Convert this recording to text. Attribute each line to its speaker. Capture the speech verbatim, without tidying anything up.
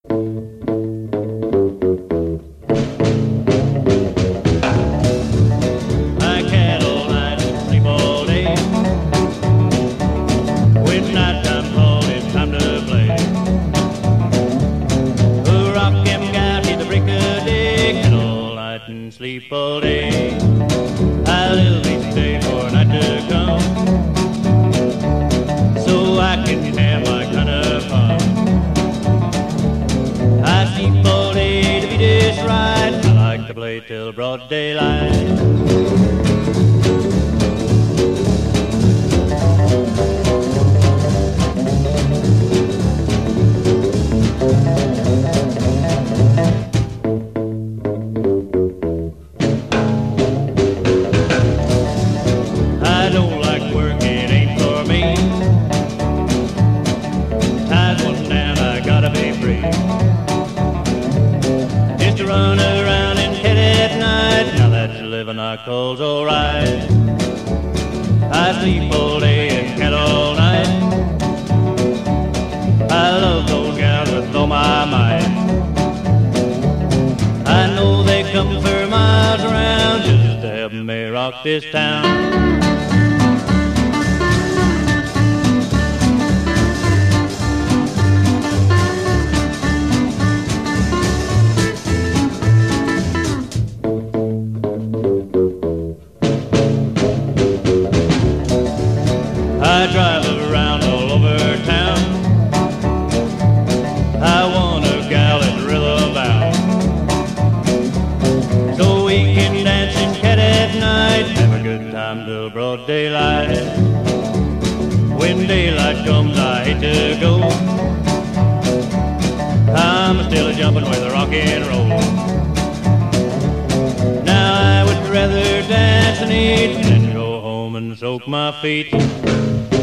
Speaker 1: I can't all night and sleep all day. When nighttime falls, it's time to play. Oh, rock them guys till the break of day. Can't all night and sleep all day. I live each day for a night to come, so I can have my kind of fun. I sleep all day to be just right. I like to play till broad daylight. I don't like work, it ain't for me. Tied one down, I gotta be free. Just to run around and head at night, now that's living I calls alright. I sleep all day and cat all night. I love those gals with all my might. I know they come for miles around just to help me rock this town. I drive around all over town. I want a gal that's real about, so we can dance and cat at night, have a good time till broad daylight. When daylight comes, I hate to go. I'm still a jumping with rock and roll. Now I would rather dance and eat than go home and soak my feet.